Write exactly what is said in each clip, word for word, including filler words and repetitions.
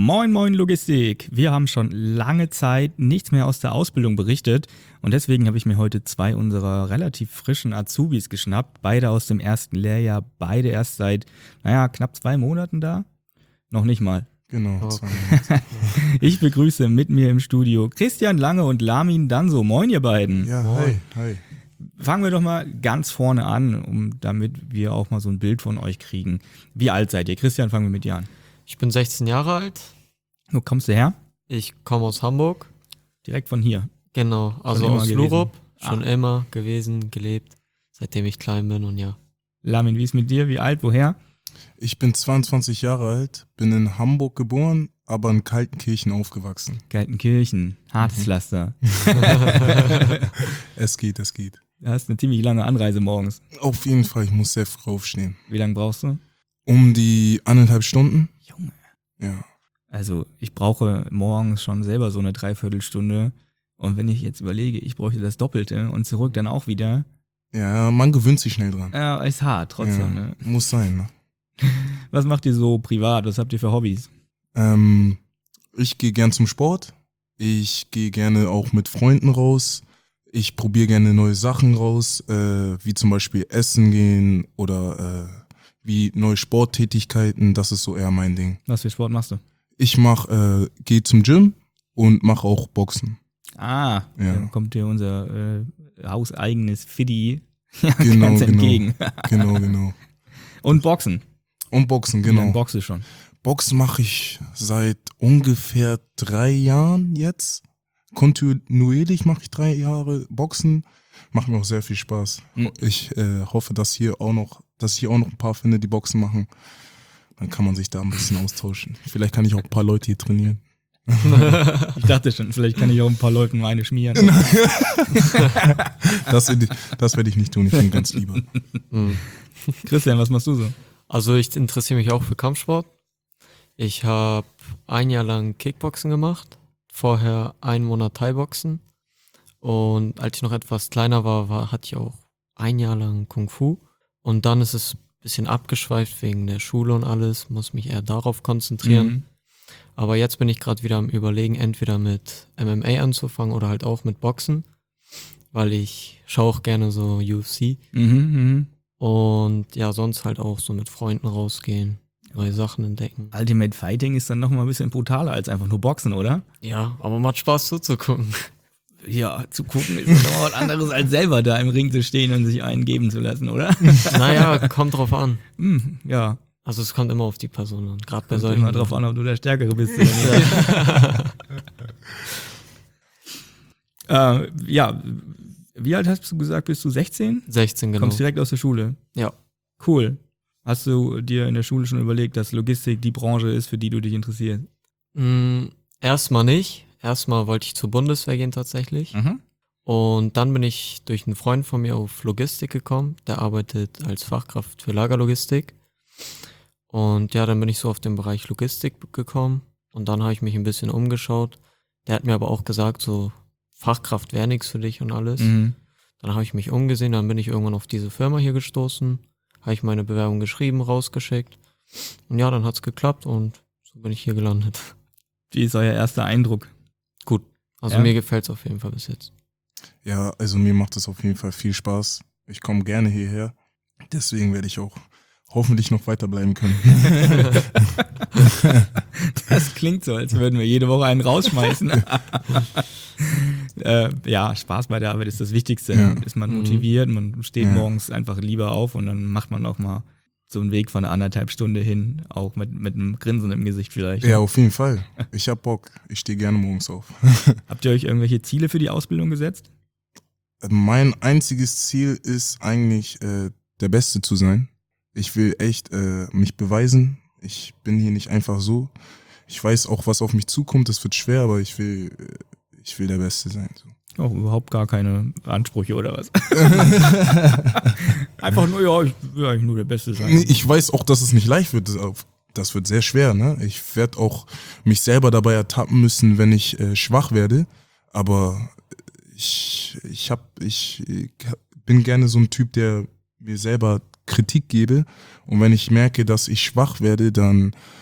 Moin Moin Logistik! Wir haben schon lange Zeit nichts mehr aus der Ausbildung berichtet und deswegen habe ich mir heute zwei unserer relativ frischen Azubis geschnappt, beide aus dem ersten Lehrjahr, beide erst seit, naja, knapp zwei Monaten da. Noch nicht mal. Genau. Okay. Ich begrüße mit mir im Studio Christian Lange und Lamin Danso. Moin ihr beiden! Ja, hi, hi. Fangen wir doch mal ganz vorne an, um damit wir auch mal so ein Bild von euch kriegen. Wie alt seid ihr? Christian, fangen wir mit dir an. Ich bin sechzehn Jahre alt. Wo kommst du her? Ich komme aus Hamburg. Direkt von hier. Genau, also immer aus gewesen? Lurup. Schon Ah. immer gewesen, gelebt, seitdem ich klein bin und ja. Lamin, wie ist mit dir? Wie alt? Woher? Ich bin zweiundzwanzig Jahre alt, bin in Hamburg geboren, aber in Kaltenkirchen aufgewachsen. Kaltenkirchen. Hartes Mhm. Pflaster. Es geht, es geht. Du hast eine ziemlich lange Anreise morgens. Auf jeden Fall, ich muss sehr früh aufstehen. Wie lange brauchst du? Um die anderthalb Stunden? Junge. Ja. Also ich brauche morgens schon selber so eine Dreiviertelstunde. Und wenn ich jetzt überlege, ich bräuchte das Doppelte und zurück dann auch wieder. Ja, man gewöhnt sich schnell dran. Ja, ist hart trotzdem. Ja, Ne? muss sein, ne? Was macht ihr so privat? Was habt ihr für Hobbys? Ähm, ich gehe gern zum Sport. Ich gehe gerne auch mit Freunden raus. Ich probiere gerne neue Sachen raus, äh, wie zum Beispiel Essen gehen oder äh, wie neue Sporttätigkeiten. Das ist so eher mein Ding. Was für Sport machst du? Ich mach, äh, gehe zum Gym und mache auch Boxen. Ah, Ja. dann kommt dir unser äh, hauseigenes Fiddy ja, Genau, ganz genau. entgegen. Genau, genau. Und Boxen. Und Boxen, Wie lange genau. boxst du schon? Boxen mache ich seit ungefähr drei Jahren jetzt. Kontinuierlich mache ich drei Jahre Boxen. Macht mir auch sehr viel Spaß. Mhm. Ich äh, hoffe, dass hier auch noch, dass ich hier auch noch ein paar finde, die Boxen machen. Dann kann man sich da ein bisschen austauschen. Vielleicht kann ich auch ein paar Leute hier trainieren. Ich dachte schon, vielleicht kann ich auch ein paar Leuten eine schmieren. Das, werde ich- das werde ich nicht tun, ich bin ganz lieber. Mhm. Christian, was machst du so? Also ich interessiere mich auch für Kampfsport. Ich habe ein Jahr lang Kickboxen gemacht, vorher einen Monat Thai-Boxen und als ich noch etwas kleiner war, war, hatte ich auch ein Jahr lang Kung Fu und dann ist es ein bisschen abgeschweift wegen der Schule und alles, muss mich eher darauf konzentrieren. Mhm. Aber jetzt bin ich gerade wieder am Überlegen, entweder mit M M A anzufangen oder halt auch mit Boxen, weil ich schaue auch gerne so U F C Mhm, mhm. und ja, sonst halt auch so mit Freunden rausgehen, neue Sachen entdecken. Ultimate Fighting ist dann noch mal ein bisschen brutaler als einfach nur Boxen, oder? Ja, aber macht Spaß zuzugucken. Ja, zu gucken ist doch was anderes als selber da im Ring zu stehen und sich einen geben zu lassen, oder? Naja, kommt drauf an. Hm, ja, Also es kommt immer auf die Person an, gerade bei kommt solchen. immer drauf an, ob du der Stärkere bist oder nicht. äh, ja, wie alt hast du gesagt, bist du sechzehn? sechzehn, genau. Kommst direkt aus der Schule? Ja. Cool. Hast du dir in der Schule schon überlegt, dass Logistik die Branche ist, für die du dich interessierst? Mm, erstmal nicht. Erstmal wollte ich zur Bundeswehr gehen tatsächlich. Mhm. Und dann bin ich durch einen Freund von mir auf Logistik gekommen. Der arbeitet als Fachkraft für Lagerlogistik. Und ja, dann bin ich so auf den Bereich Logistik gekommen. Und dann habe ich mich ein bisschen umgeschaut. Der hat mir aber auch gesagt, so Fachkraft wäre nichts für dich und alles. Mhm. Dann habe ich mich umgesehen, dann bin ich irgendwann auf diese Firma hier gestoßen. Habe ich meine Bewerbung geschrieben, rausgeschickt. Und ja, dann hat's geklappt und so bin ich hier gelandet. Wie ist euer erster Eindruck? Gut. Also Ja. mir gefällt's auf jeden Fall bis jetzt. Ja, also mir macht es auf jeden Fall viel Spaß. Ich komme gerne hierher. Deswegen werde ich auch hoffentlich noch weiterbleiben können. Das klingt so, als würden wir jede Woche einen rausschmeißen. äh, ja, Spaß bei der Arbeit ist das Wichtigste. Ja. Ist man Mhm. motiviert, man steht Ja. morgens einfach lieber auf und dann macht man auch mal so einen Weg von einer anderthalb Stunde hin, auch mit, mit einem Grinsen im Gesicht vielleicht. Ja, auf jeden Fall. Ich hab Bock. Ich stehe gerne morgens auf. Habt ihr euch irgendwelche Ziele für die Ausbildung gesetzt? Mein einziges Ziel ist eigentlich, äh, der Beste zu sein. Ich will echt äh, mich beweisen. Ich bin hier nicht einfach so. Ich weiß auch, was auf mich zukommt. Das wird schwer, aber ich will, äh, ich will der Beste sein. So. Auch überhaupt gar keine Ansprüche oder was? Einfach nur, ja, ich will eigentlich nur der Beste sein. Ich weiß auch, dass es nicht leicht wird. Das wird sehr schwer. Ne? Ich werde auch mich selber dabei ertappen müssen, wenn ich äh, schwach werde. Aber ich, ich, hab, ich bin gerne so ein Typ, der mir selber Kritik gebe. Und wenn ich merke, dass ich schwach werde, dann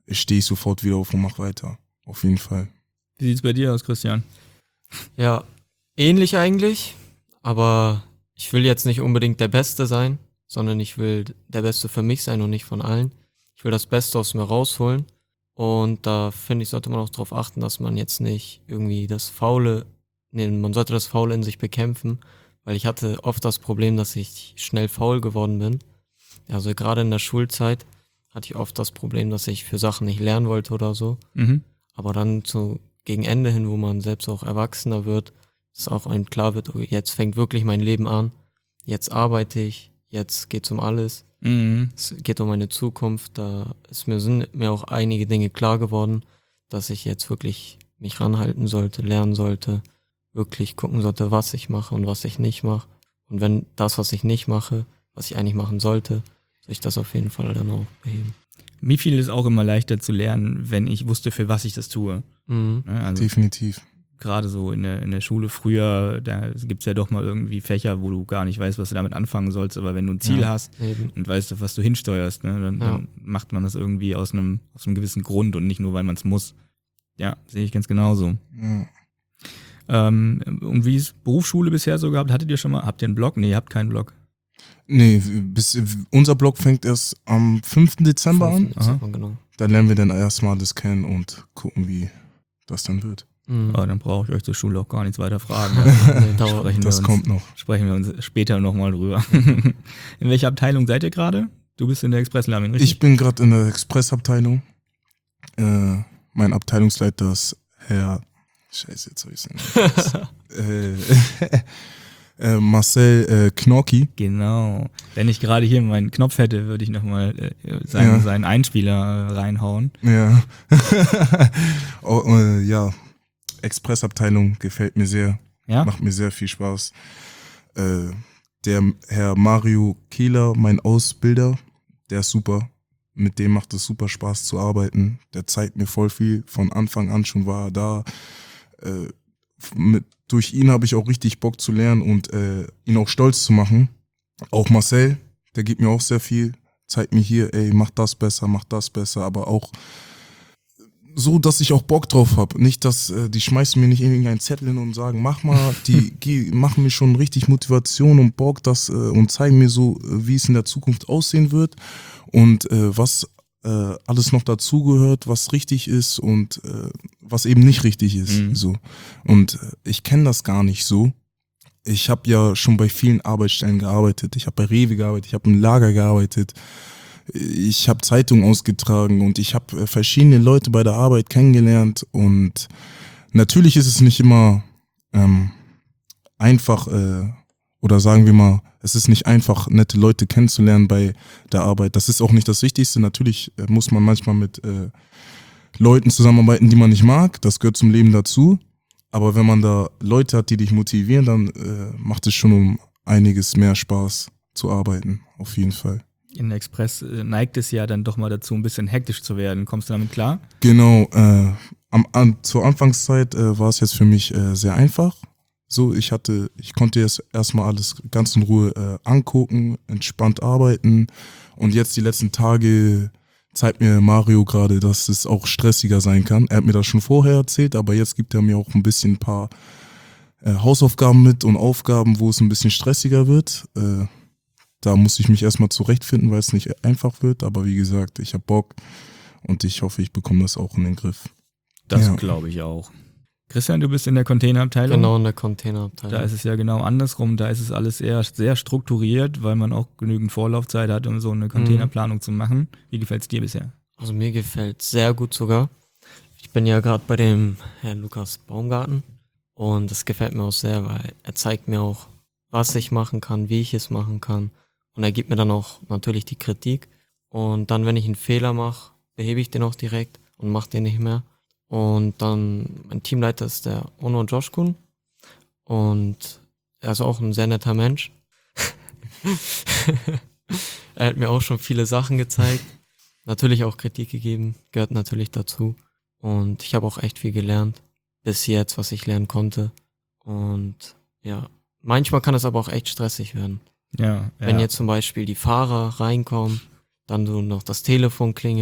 stehe ich sofort wieder auf und mache weiter. Auf jeden Fall. Wie sieht's bei dir aus, Christian? Ja, ähnlich eigentlich, aber ich will jetzt nicht unbedingt der Beste sein, sondern ich will der Beste für mich sein und nicht von allen. Ich will das Beste aus mir rausholen und da finde ich, sollte man auch darauf achten, dass man jetzt nicht irgendwie das Faule, nee, man sollte das Faule in sich bekämpfen, weil ich hatte oft das Problem, dass ich schnell faul geworden bin. Also gerade in der Schulzeit hatte ich oft das Problem, dass ich für Sachen nicht lernen wollte oder so. Mhm. Aber dann zu gegen Ende hin, wo man selbst auch erwachsener wird, dass auch einem klar wird, okay, jetzt fängt wirklich mein Leben an, jetzt arbeite ich, jetzt geht's um alles, Mhm. es geht um meine Zukunft, da ist mir, sind mir auch einige Dinge klar geworden, dass ich jetzt wirklich mich ranhalten sollte, lernen sollte, wirklich gucken sollte, was ich mache und was ich nicht mache. Und wenn das, was ich nicht mache, was ich eigentlich machen sollte, soll ich das auf jeden Fall dann auch beheben. Mir fiel es auch immer leichter zu lernen, wenn ich wusste, für was ich das tue. Mhm. Ne, also Definitiv. gerade so in der, in der Schule früher, da gibt's ja doch mal irgendwie Fächer, wo du gar nicht weißt, was du damit anfangen sollst, aber wenn du ein Ziel Ja. hast Eben. und weißt, auf was du hinsteuerst, ne, dann, Ja. dann macht man das irgendwie aus einem, aus einem gewissen Grund und nicht nur, weil man es muss. Ja, sehe ich ganz genauso. Ja. Ähm, und wie ist Berufsschule bisher so gehabt? Hattet ihr schon mal, habt ihr einen Blog? Nee, ihr habt keinen Blog. Nee, bis, unser Blog fängt erst am fünften Dezember an. fünften Dezember, genau. Da lernen wir dann erstmal das kennen und gucken, wie das dann wird. Mhm. Aber dann brauche ich euch zur Schule auch gar nichts weiter fragen. Nee, dauert. sprechen wir Das uns, kommt noch. Sprechen wir uns später nochmal drüber. In welcher Abteilung seid ihr gerade? Du bist in der Express-Lamin, richtig? Ich bin gerade in der Expressabteilung. Äh, mein Abteilungsleiter ist Herr, scheiße, jetzt habe ich es äh, äh, Marcel äh, Knorki. Genau. Wenn ich gerade hier meinen Knopf hätte, würde ich nochmal äh, seinen, Ja. seinen Einspieler äh, reinhauen. Ja. oh, äh, ja, Expressabteilung gefällt mir sehr. Ja? Macht mir sehr viel Spaß. Äh, der Herr Mario Kehler, mein Ausbilder, der ist super. Mit dem macht es super Spaß zu arbeiten. Der zeigt mir voll viel. Von Anfang an schon war er da. Äh, mit, durch ihn habe ich auch richtig Bock zu lernen und äh, ihn auch stolz zu machen. Auch Marcel, der gibt mir auch sehr viel. Zeigt mir hier, ey, mach das besser, mach das besser. Aber auch so, dass ich auch Bock drauf habe. Nicht, dass äh, die schmeißen mir nicht irgendeinen Zettel hin und sagen, mach mal, die geh, machen mir schon richtig Motivation und Bock das äh, und zeigen mir so, äh, wie es in der Zukunft aussehen wird und äh, was äh, alles noch dazugehört, was richtig ist und äh, was eben nicht richtig ist. Mhm. So. Und äh, ich kenne das gar nicht so. Ich habe ja schon bei vielen Arbeitsstellen gearbeitet. Ich habe bei Rewe gearbeitet, ich habe im Lager gearbeitet. Ich habe Zeitungen ausgetragen und ich habe verschiedene Leute bei der Arbeit kennengelernt und natürlich ist es nicht immer ähm, einfach äh, oder sagen wir mal, es ist nicht einfach, nette Leute kennenzulernen bei der Arbeit. Das ist auch nicht das Wichtigste. Natürlich äh, muss man manchmal mit äh, Leuten zusammenarbeiten, die man nicht mag. Das gehört zum Leben dazu. Aber wenn man da Leute hat, die dich motivieren, dann äh, macht es schon um einiges mehr Spaß zu arbeiten. Auf jeden Fall. In der Express äh, neigt es ja dann doch mal dazu, ein bisschen hektisch zu werden. Kommst du damit klar? Genau, äh, am, an, zur Anfangszeit äh, war es jetzt für mich äh, sehr einfach. So, ich hatte, ich konnte jetzt erstmal alles ganz in Ruhe äh, angucken, entspannt arbeiten und jetzt die letzten Tage zeigt mir Mario gerade, dass es auch stressiger sein kann. Er hat mir das schon vorher erzählt, aber jetzt gibt er mir auch ein bisschen ein paar äh, Hausaufgaben mit und Aufgaben, wo es ein bisschen stressiger wird. Äh, Da muss ich mich erstmal zurechtfinden, weil es nicht einfach wird. Aber wie gesagt, ich habe Bock und ich hoffe, ich bekomme das auch in den Griff. Das Ja. glaube ich auch. Christian, du bist in der Containerabteilung. Genau, in der Containerabteilung. Da ist es ja genau andersrum. Da ist es alles eher sehr strukturiert, weil man auch genügend Vorlaufzeit hat, um so eine Containerplanung zu machen. Wie gefällt es dir bisher? Also mir gefällt sehr gut sogar. Ich bin ja gerade bei dem Herrn Lukas Baumgarten und das gefällt mir auch sehr, weil er zeigt mir auch, was ich machen kann, wie ich es machen kann. Und er gibt mir dann auch natürlich die Kritik. Und dann, wenn ich einen Fehler mache, behebe ich den auch direkt und mache den nicht mehr. Und dann, mein Teamleiter ist der Ono Joshkun. Und er ist auch ein sehr netter Mensch. Er hat mir auch schon viele Sachen gezeigt. Natürlich auch Kritik gegeben, gehört natürlich dazu. Und ich habe auch echt viel gelernt. Bis jetzt, was ich lernen konnte. Und ja, manchmal kann es aber auch echt stressig werden. Ja, Wenn ja. jetzt zum Beispiel die Fahrer reinkommen, dann so noch das Telefon klingelt,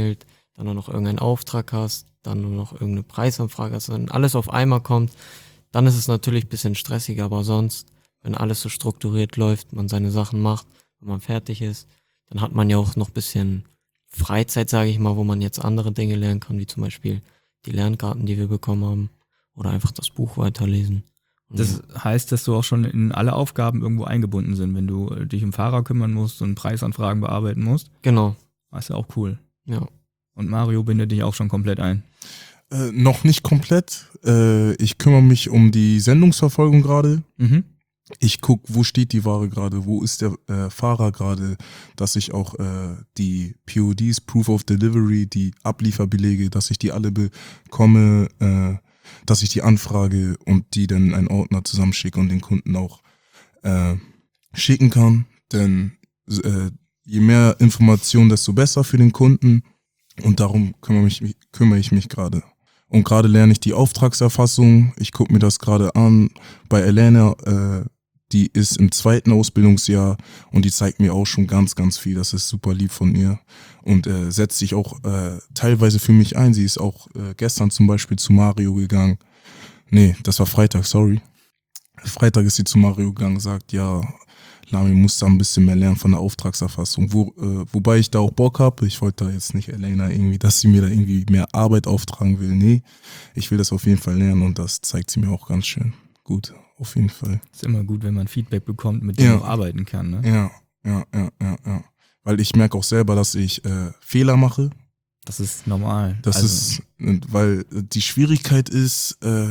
dann nur noch irgendeinen Auftrag hast, dann nur noch irgendeine Preisanfrage hast, wenn alles auf einmal kommt, dann ist es natürlich ein bisschen stressiger, aber sonst, wenn alles so strukturiert läuft, man seine Sachen macht, wenn man fertig ist, dann hat man ja auch noch ein bisschen Freizeit, sage ich mal, wo man jetzt andere Dinge lernen kann, wie zum Beispiel die Lernkarten, die wir bekommen haben, oder einfach das Buch weiterlesen. Und Das heißt, dass du auch schon in alle Aufgaben irgendwo eingebunden sind, wenn du dich um Fahrer kümmern musst und Preisanfragen bearbeiten musst. genau, Das ist ja auch cool. ja. Und Mario bindet dich auch schon komplett ein. Äh, noch nicht komplett. Äh, ich kümmere mich um die Sendungsverfolgung gerade. Mhm. Ich gucke, wo steht die Ware gerade, wo ist der äh, Fahrer gerade, dass ich auch äh, die P O Ds, Proof of Delivery, die Ablieferbelege, dass ich die alle bekomme, äh, dass ich die anfrage und die dann in einen Ordner zusammenschicke und den Kunden auch äh, schicken kann. Denn äh, je mehr Informationen, desto besser für den Kunden und darum kümmere, mich, kümmere ich mich gerade. Und gerade lerne ich die Auftragserfassung. Ich gucke mir das gerade an. Bei Elena, äh, die ist im zweiten Ausbildungsjahr und die zeigt mir auch schon ganz, ganz viel. Das ist super lieb von ihr und äh, setzt sich auch äh, teilweise für mich ein. Sie ist auch äh, gestern zum Beispiel zu Mario gegangen. Nee, das war Freitag, sorry. Freitag ist sie zu Mario gegangen und sagt, ja, Lami muss da ein bisschen mehr lernen von der Auftragserfassung. Wo, äh, wobei ich da auch Bock habe. Ich wollte da jetzt nicht Elena irgendwie, dass sie mir da irgendwie mehr Arbeit auftragen will. Nee, ich will das auf jeden Fall lernen und das zeigt sie mir auch ganz schön gut. Auf jeden Fall. Ist immer gut, wenn man Feedback bekommt, mit dem Ja. man arbeiten kann. Ne? Ja, ja, ja, ja, ja. Weil ich merke auch selber, dass ich äh, Fehler mache. Das ist normal. Das Also, ist, weil die Schwierigkeit ist, äh,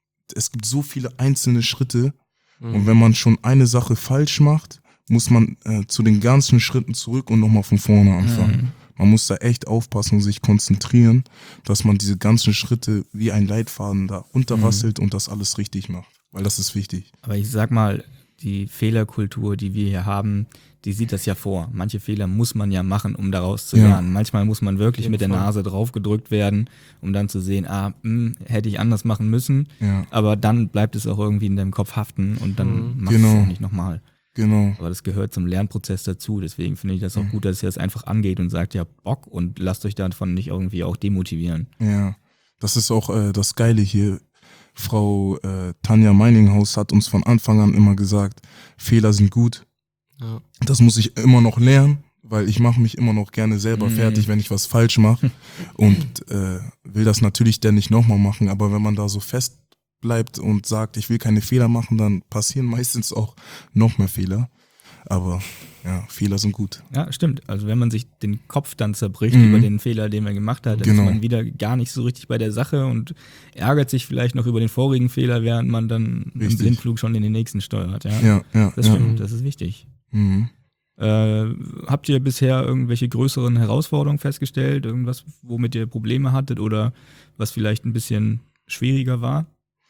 es gibt so viele einzelne Schritte Mhm. und wenn man schon eine Sache falsch macht, muss man äh, zu den ganzen Schritten zurück und nochmal von vorne anfangen. Mhm. Man muss da echt aufpassen und sich konzentrieren, dass man diese ganzen Schritte wie ein Leitfaden da runterrasselt und das alles richtig macht. Weil das ist wichtig. Aber ich sag mal, die Fehlerkultur, die wir hier haben, die sieht das ja vor. Manche Fehler muss man ja machen, um daraus zu Ja. lernen. Manchmal muss man wirklich jeden mit der Fall. Nase drauf gedrückt werden, um dann zu sehen, ah, mh, hätte ich anders machen müssen. Ja, Aber dann bleibt es auch irgendwie in deinem Kopf haften und dann Mhm. machst du Genau. es auch nicht nochmal. genau. Aber das gehört zum Lernprozess dazu. Deswegen finde ich das auch gut, dass ihr das einfach angeht und sagt, ja, Bock und lasst euch davon nicht irgendwie auch demotivieren. Ja, das ist auch äh, das Geile hier. Frau äh, Tanja Meininghaus hat uns von Anfang an immer gesagt, Fehler sind gut. Ja. Das muss ich immer noch lernen, weil ich mache mich immer noch gerne selber Mhm. fertig, wenn ich was falsch mache und äh, will das natürlich dann nicht nochmal machen. Aber wenn man da so fest bleibt und sagt, ich will keine Fehler machen, dann passieren meistens auch noch mehr Fehler. Aber ja, Fehler sind gut. Ja, stimmt. Also wenn man sich den Kopf dann zerbricht Mhm. über den Fehler, den man gemacht hat, dann Genau. ist man wieder gar nicht so richtig bei der Sache und ärgert sich vielleicht noch über den vorigen Fehler, während man dann im Richtig. Blindflug schon in den nächsten steuert. Ja, Ja, ja, das ja. stimmt. Das ist wichtig. Mhm. Äh, habt ihr bisher irgendwelche größeren Herausforderungen festgestellt? Irgendwas, womit ihr Probleme hattet oder was vielleicht ein bisschen schwieriger war?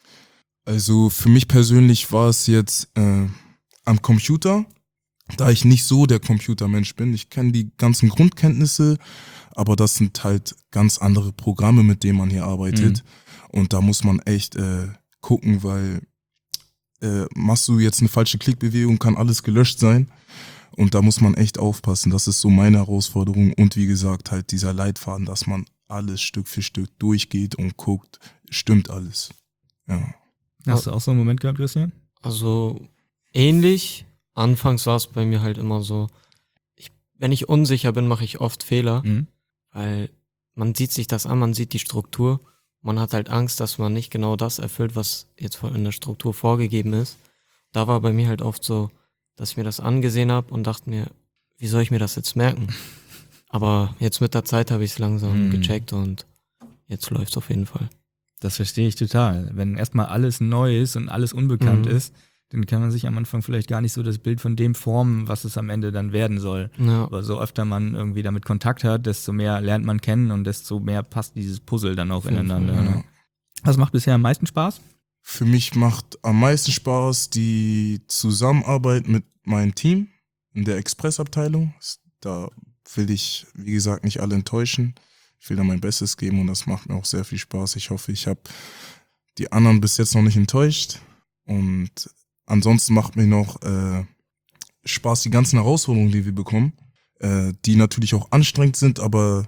Also für mich persönlich war es jetzt äh, am Computer, da ich nicht so der Computermensch bin. Ich kenne die ganzen Grundkenntnisse, aber das sind halt ganz andere Programme, mit denen man hier arbeitet. Und da muss man echt äh, gucken, weil äh, machst du jetzt eine falsche Klickbewegung, kann alles gelöscht sein. Und da muss man echt aufpassen. Das ist so meine Herausforderung. Und wie gesagt, halt dieser Leitfaden, dass man alles Stück für Stück durchgeht und guckt, stimmt alles. Ja. Hast du auch so einen Moment gehabt, Christian? Also ähnlich. Anfangs war es bei mir halt immer so, ich, wenn ich unsicher bin, mache ich oft Fehler, Mhm. weil man sieht sich das an, man sieht die Struktur, man hat halt Angst, dass man nicht genau das erfüllt, was jetzt von- in der Struktur vorgegeben ist. Da war bei mir halt oft so, dass ich mir das angesehen habe und dachte mir, wie soll ich mir das jetzt merken? Aber jetzt mit der Zeit habe ich es langsam Mhm. gecheckt und jetzt läuft es auf jeden Fall. Das verstehe ich total. Wenn erstmal alles neu ist und alles unbekannt Mhm. ist, dann kann man sich am Anfang vielleicht gar nicht so das Bild von dem formen, was es am Ende dann werden soll. Ja, Aber so öfter man irgendwie damit Kontakt hat, desto mehr lernt man kennen und desto mehr passt dieses Puzzle dann auch jeden ineinander. Fall, Ne? Ja. Was macht bisher am meisten Spaß? Für mich macht am meisten Spaß die Zusammenarbeit mit meinem Team in der Expressabteilung. Da will ich, wie gesagt, nicht alle enttäuschen. Ich will da mein Bestes geben und das macht mir auch sehr viel Spaß. Ich hoffe, ich habe die anderen bis jetzt noch nicht enttäuscht. Und ansonsten macht mir noch äh, Spaß die ganzen Herausforderungen, die wir bekommen, äh, die natürlich auch anstrengend sind, aber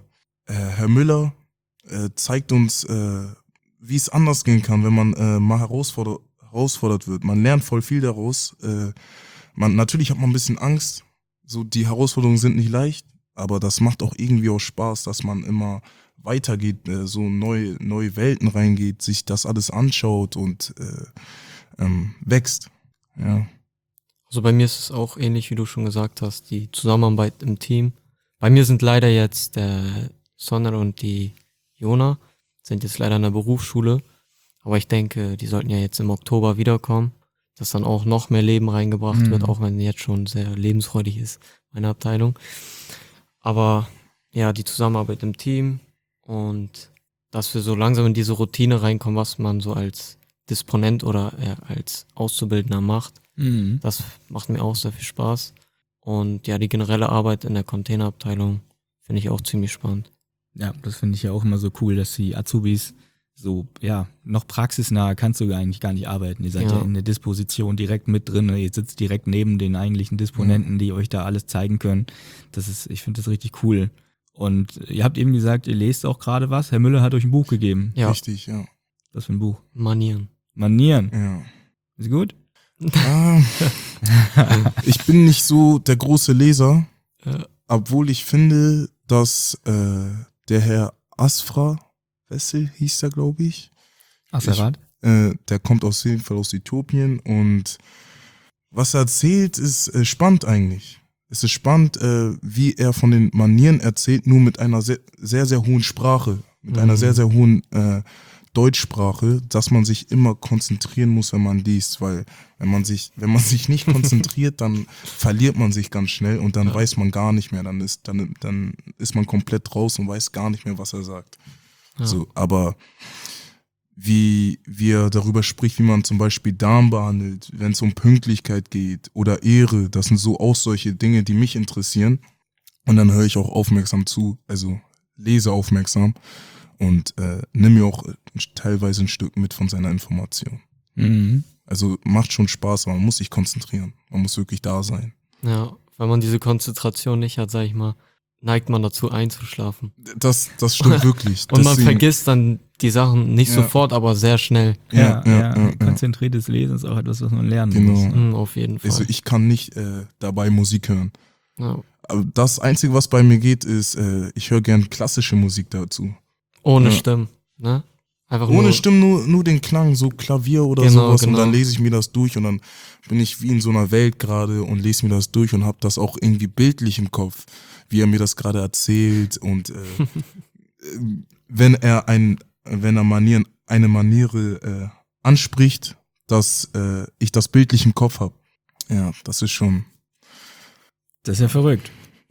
äh, Herr Müller äh, zeigt uns, äh, wie es anders gehen kann, wenn man äh, mal herausforder- herausfordert wird. Man lernt voll viel daraus. Äh, man, natürlich hat man ein bisschen Angst. So, die Herausforderungen sind nicht leicht, aber das macht auch irgendwie auch Spaß, dass man immer weitergeht, äh, so neue, neue Welten reingeht, sich das alles anschaut und äh, ähm, wächst. Ja. Also bei mir ist es auch ähnlich, wie du schon gesagt hast, die Zusammenarbeit im Team. Bei mir sind leider jetzt der Sonner und die Jona, sind jetzt leider in der Berufsschule, aber ich denke, die sollten ja jetzt im Oktober wiederkommen, dass dann auch noch mehr Leben reingebracht Mhm. wird, auch wenn jetzt schon sehr lebensfreudig ist, meine Abteilung. Aber ja, die Zusammenarbeit im Team und dass wir so langsam in diese Routine reinkommen, was man so als Disponent oder äh, als Auszubildender macht, Mhm. das macht mir auch sehr viel Spaß. Und ja, die generelle Arbeit in der Containerabteilung finde ich auch ziemlich spannend. Ja, das finde ich ja auch immer so cool, dass die Azubis so, ja, noch praxisnah kannst du eigentlich gar nicht arbeiten. Ihr seid ja, Ja. in der Disposition direkt mit drin. Ihr sitzt direkt neben den eigentlichen Disponenten, die euch da alles zeigen können. Das ist, ich finde das richtig cool. Und ihr habt eben gesagt, ihr lest auch gerade was. Herr Müller hat euch ein Buch gegeben. Ja, Richtig, ja. Was für ein Buch? Manieren. Manieren. ja. Ist gut? Ah, ich bin nicht so der große Leser, Ja. obwohl ich finde, dass äh, der Herr Asfra Wessel hieß der, glaube ich, Asserat? äh, der kommt aus jeden Fall aus Äthiopien und was er erzählt, ist äh, spannend eigentlich. Es ist spannend, äh, wie er von den Manieren erzählt, nur mit einer sehr, sehr, sehr hohen Sprache, mit Mhm. einer sehr, sehr hohen äh, Deutschsprache, dass man sich immer konzentrieren muss, wenn man liest, weil wenn man sich, wenn man sich nicht konzentriert, dann verliert man sich ganz schnell und dann Ja. weiß man gar nicht mehr, dann ist, dann, dann ist man komplett raus und weiß gar nicht mehr, was er sagt. Ja. So, aber wie, wie er darüber spricht, wie man zum Beispiel Darm behandelt, wenn es um Pünktlichkeit geht oder Ehre, das sind so auch solche Dinge, die mich interessieren. Und dann höre ich auch aufmerksam zu, also lese aufmerksam und äh, nimm mir auch teilweise ein Stück mit von seiner Information. Mhm. Also macht schon Spaß, aber man muss sich konzentrieren. Man muss wirklich da sein. Ja, wenn man diese Konzentration nicht hat, sag ich mal, neigt man dazu einzuschlafen. Das, das stimmt wirklich. Und man Deswegen- vergisst dann die Sachen nicht Ja. sofort, aber sehr schnell. Ja, Ja, ja, ja, ja. konzentriertes Lesen ist auch etwas, was man lernen Genau. muss. Ne? Mhm, auf jeden Fall. Also ich kann nicht äh, dabei Musik hören. Ja. Aber das Einzige, was bei mir geht, ist, äh, ich höre gern klassische Musik dazu. Ohne Ja. Stimmen, ne? Einfach Ohne nur, Stimmen, nur, nur den Klang, so Klavier oder Genau, sowas. Und genau. dann lese ich mir das durch und dann bin ich wie in so einer Welt gerade und lese mir das durch und habe das auch irgendwie bildlich im Kopf, wie er mir das gerade erzählt. Und äh, äh, wenn er ein, wenn er Manieren, eine Maniere äh, anspricht, dass äh, ich das bildlich im Kopf habe. Ja, das ist schon. Das ist ja verrückt.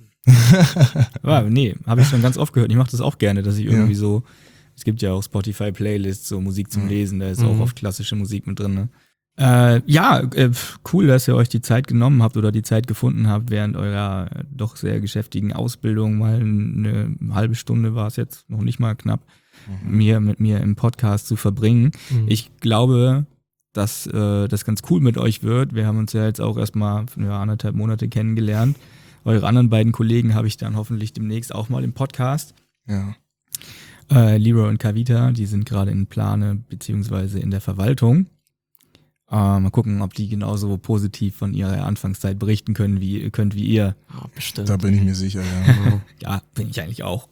Ja, nee, habe ich schon ganz oft gehört. Ich mache das auch gerne, dass ich irgendwie Ja. so, es gibt ja auch Spotify-Playlists, so Musik zum Ja. Lesen, da ist Mhm. auch oft klassische Musik mit drin. Ne? Äh, ja, äh, cool, dass ihr euch die Zeit genommen habt oder die Zeit gefunden habt, während eurer äh, doch sehr geschäftigen Ausbildung, mal eine halbe Stunde war es jetzt, noch nicht mal knapp, mir mit mir im Podcast zu verbringen. Mhm. Ich glaube, dass äh, das ganz cool mit euch wird. Wir haben uns ja jetzt auch erstmal ja, anderthalb Monate kennengelernt. Eure anderen beiden Kollegen habe ich dann hoffentlich demnächst auch mal im Podcast. Ja. Äh, Leroy und Kavita, die sind gerade in Plane beziehungsweise in der Verwaltung. Äh, mal gucken, ob die genauso positiv von ihrer Anfangszeit berichten können, wie könnt wie ihr. Ja, bestimmt. Da bin ich mir sicher, ja. Genau. Ja, bin ich eigentlich auch.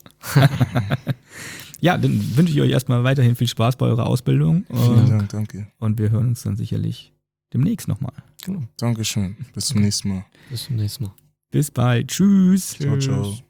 Ja, dann wünsche ich euch erstmal weiterhin viel Spaß bei eurer Ausbildung. Vielen Äh, Dank, danke. und wir hören uns dann sicherlich demnächst nochmal. Genau. Dankeschön. Bis zum nächsten Mal. Bis zum nächsten Mal. Bis bald. Tschüss. Ciao, ciao.